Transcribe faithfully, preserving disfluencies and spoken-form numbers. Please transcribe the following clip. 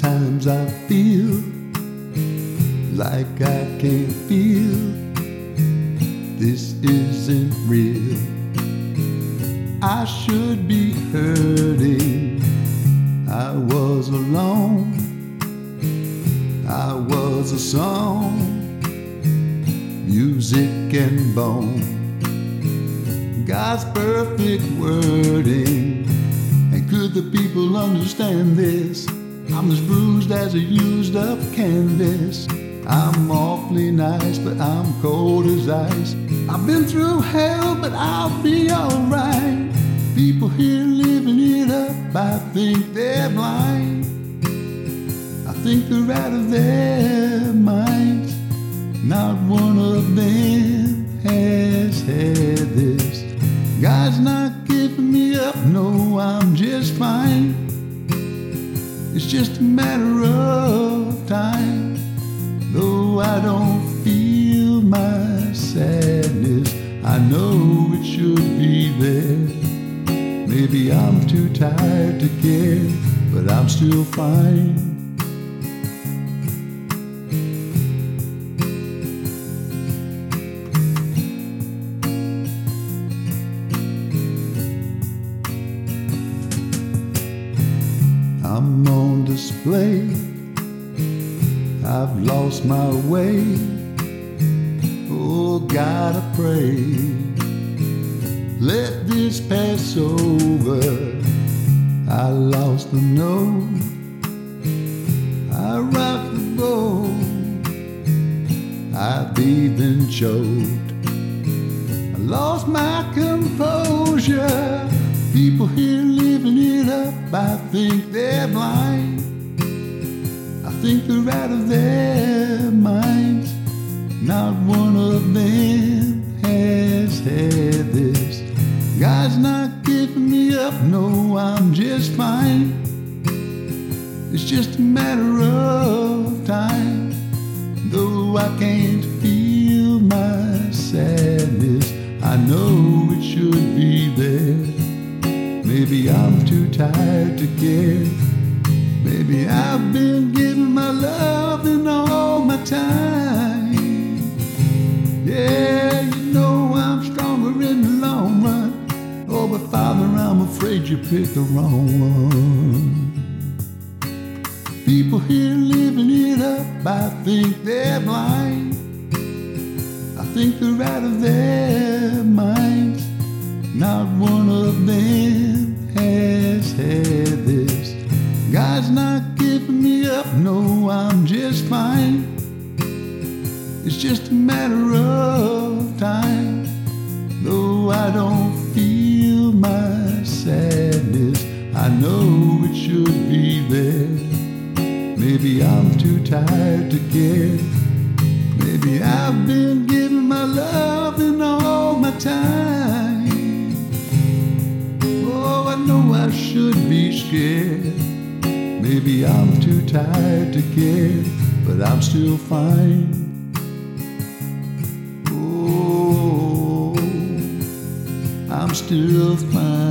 Sometimes I feel like I can't feel. This isn't real. I should be hurting. I was alone. I was a song, music and bone. God's perfect wording. And could the people understand this? I'm as bruised as a used up canvas. I'm awfully nice, but I'm cold as ice. I've been through hell, but I'll be alright. People here living it up, I think they're blind. I think they're out of their minds. Not one of them has had this. God's not giving me up, no, I'm just fine. It's just a matter of time. Though I don't feel my sadness, I know it should be there. Maybe I'm too tired to care, but I'm still fine. I'm on display. I've lost my way. Oh God, I pray, let this pass over. I lost the note, I rocked the boat, I've even choked. I lost my composure. People here living it up, I think they're blind. I think they're out of their minds. Not one of them has had this. God's not giving me up, no, I'm just fine. It's just a matter of time. Though I can't feel my sadness, I know it should be there. Maybe I'm too tired to care. Maybe I've been giving my love and all my time. Yeah, you know I'm stronger in the long run. Oh, but Father, I'm afraid you picked the wrong one. People here living it up, I think they're blind. I think they're out of their minds. Not one of them has had this. God's not giving me up, no, I'm just fine. It's just a matter of time. Though I don't feel my sadness, I know it should be there. Maybe I'm too tired to care. Maybe I've been giving my love and all my time. Oh, I know I should be scared. Maybe I'm too tired to care, but I'm still fine. Oh, I'm still fine.